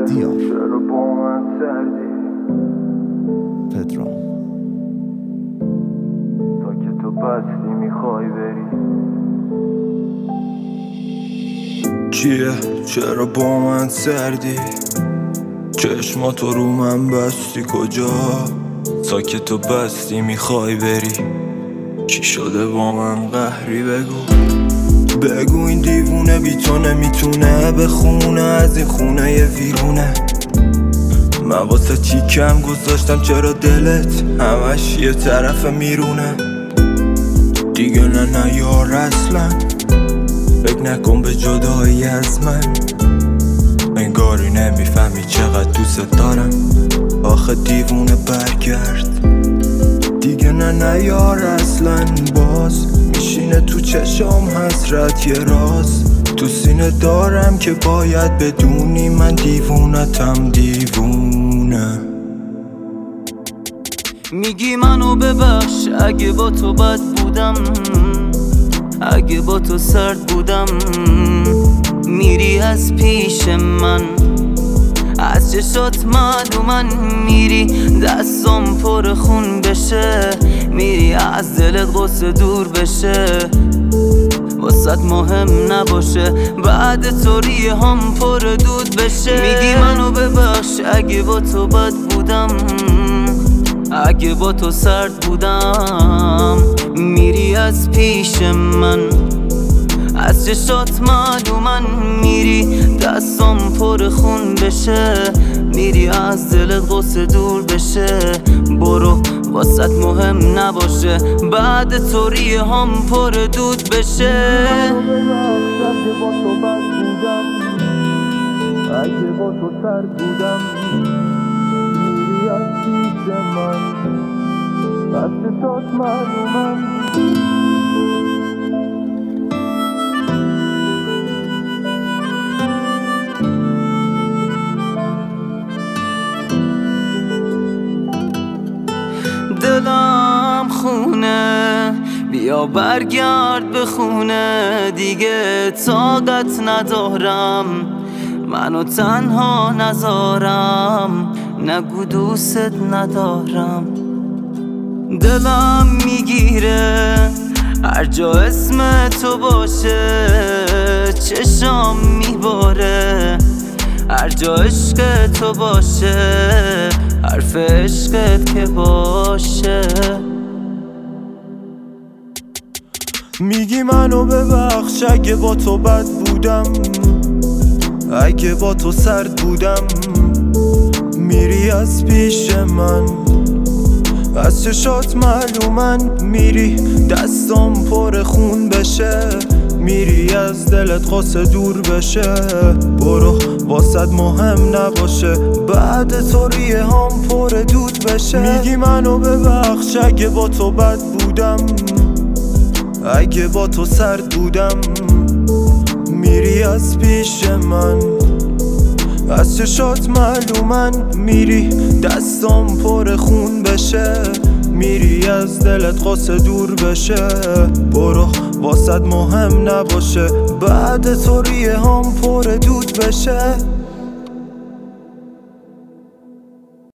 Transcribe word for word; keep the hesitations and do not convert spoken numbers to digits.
دیار چرا با من سردی پدرام تا که تو بستی میخوای بری چیه؟ چرا با من سردی؟ چشماتو رو من بستی کجا؟ تا که تو بستی میخوای بری چی شده با من قهری بگو بگو این دیوونه بی تو نمیتونه بخونه از این خونه یه ویرونه من واسه چی کم گذاشتم چرا دلت همش یه طرف میرونه دیگه نه نه یار اصلا فکر نکن به جدایی از من انگاری نمیفهمی چقدر دوست دارم آخه دیوونه برگرد دیگه نه نه یار اصلا باز میشینه تو چشم حسرت یه راز تو سینه دارم که باید بدونی من دیوونتم دیوونه میگی منو ببخش اگه با تو بد بودم اگه با تو سرد بودم میری از پیش من از چشات معلومن میری دستم پر خون بشه میری از دلت غصه دور بشه واسط مهم نباشه بعد تو ریه هم پر دود بشه میگی منو ببخش اگه با تو بد بودم اگه با تو سرد بودم میری از پیش من از چشات معلومن میری دستم پر خون بشه میری از دلت غصه دور بشه برو واسط مهم نباشه بعد تو ریه هم پر دود بشه اگه با تو بد بودم اگه با تو سرد بودم میری از پیش من از چشات معلومن دلم خونه بیا برگرد به خونه دیگه طاقت ندارم منو تنها نذارم نگو دوست ندارم دلم میگیره هر جا اسم تو باشه چشام میباره هر جا عشق تو باشه حرف عشقت که باشه میگی منو ببخش اگه با تو بد بودم اگه با تو سرد بودم میری از پیش من از چشات معلومن میری دستم پر خون بشه میری از دلت غصه دور بشه برو واسط مهم نباشه بعد تو ریه هم پر دود بشه میگی منو ببخش اگه با تو بد بودم اگه با تو سرد بودم میری از پیش من از چشات معلومن میری دستم پر خون بشه میری از دلت غصه دور بشه برو واسط مهم نباشه بعد تو ریه هم پر دود بشه